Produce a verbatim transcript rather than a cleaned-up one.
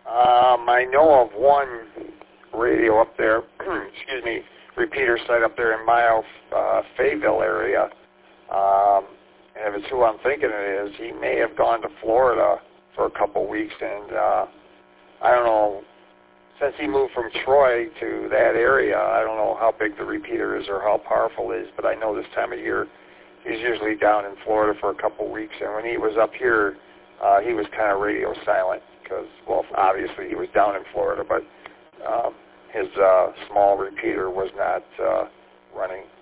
Um, I know of one radio up there, excuse me, repeater site up there in Mile, uh, Fayetteville area. Um, and if it's who I'm thinking it is, he may have gone to Florida for a couple weeks, and uh, I don't know, since he moved from Troy to that area, I don't know how big the repeater is or how powerful it is, but I know this time of year he's usually down in Florida for a couple weeks, and when he was up here, uh, he was kind of radio silent because, well, obviously he was down in Florida, but um, his uh, small repeater was not uh, running.